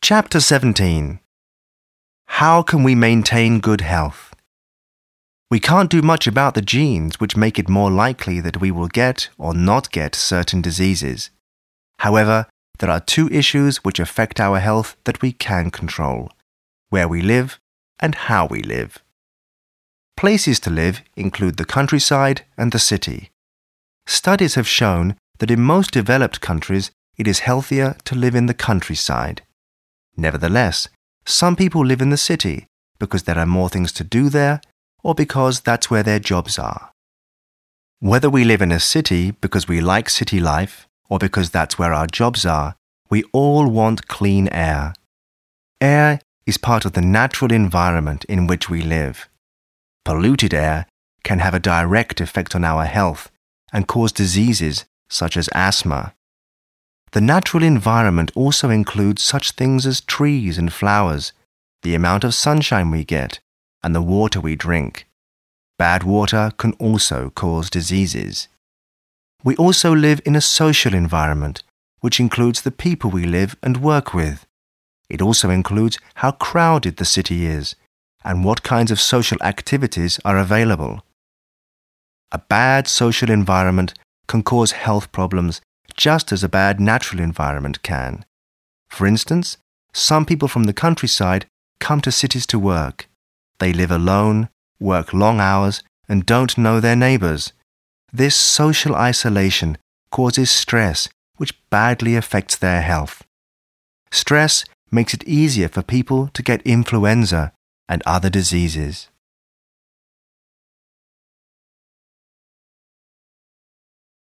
Chapter 17. How can we maintain good health? We can't do much about the genes which make it more likely that we will get or not get certain diseases. However, there are two issues which affect our health that we can control: where we live and how we live. Places to live include the countryside and the city. Studies have shown that in most developed countries it is healthier to live in the countryside. Nevertheless, some people live in the city because there are more things to do there or because that's where their jobs are. Whether we live in a city because we like city life or because that's where our jobs are, we all want clean air. Air is part of the natural environment in which we live. Polluted air can have a direct effect on our health and cause diseases such as asthma. The natural environment also includes such things as trees and flowers, the amount of sunshine we get, and the water we drink. Bad water can also cause diseases. We also live in a social environment, which includes the people we live and work with. It also includes how crowded the city is and what kinds of social activities are available. A bad social environment can cause health problems just as a bad natural environment can. For instance, some people from the countryside come to cities to work. They live alone, work long hours, and don't know their neighbors. This social isolation causes stress, which badly affects their health. Stress makes it easier for people to get influenza and other diseases.